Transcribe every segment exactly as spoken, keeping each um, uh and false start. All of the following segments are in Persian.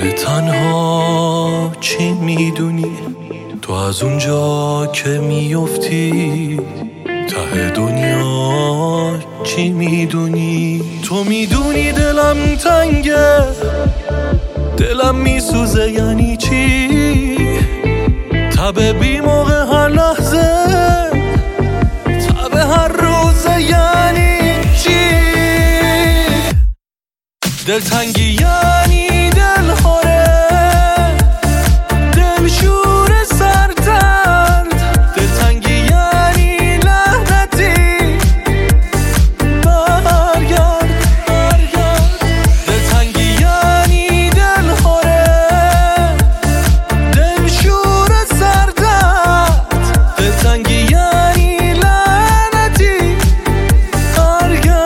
دل تنها چی میدونی؟ تو از اونجا که میفتی ته دنیا چی میدونی؟ تو میدونی دلم تنگه، دلم میسوزه یعنی چی؟ تب بی موقع هر لحظه، تب هر روزه یعنی چی؟ دلتنگی یعنی دل خوره، دل شور سردرد. دلتنگی یعنی لعنتی برگرد برگرد. دلتنگی یعنی دل خوره، دل شور سردرد. دلتنگی یعنی لعنتی برگرد.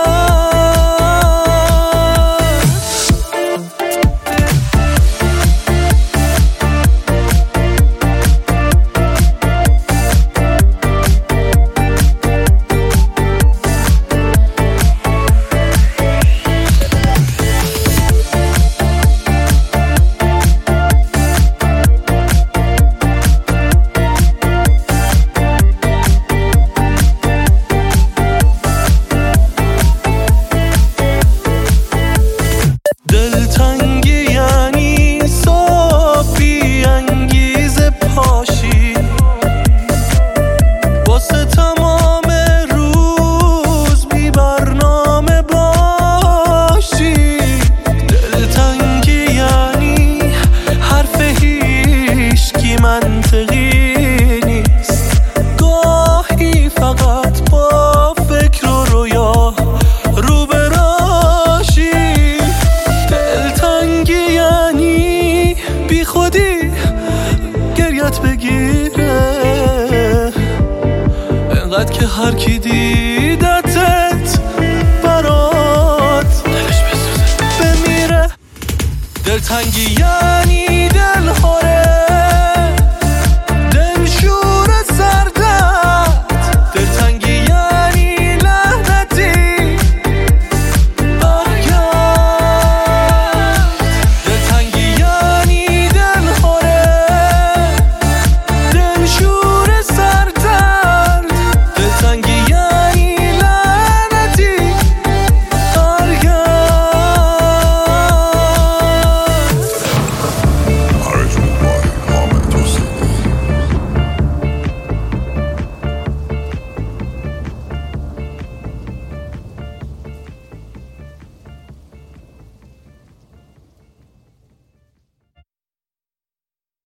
دلتنگی یعنی صبح بی انگیزه پاشی، واسه تمام روز بی برنامه باشی. دلتنگی یعنی حرف هیچکی منطقی نیست، گاهی فقط با فکر و رویا رو براشی. دلتنگی یعنی بی خودی گریت بگیره، انقدر که هر کی دیدتت برات دلش بسوزه بمیره. دلتنگی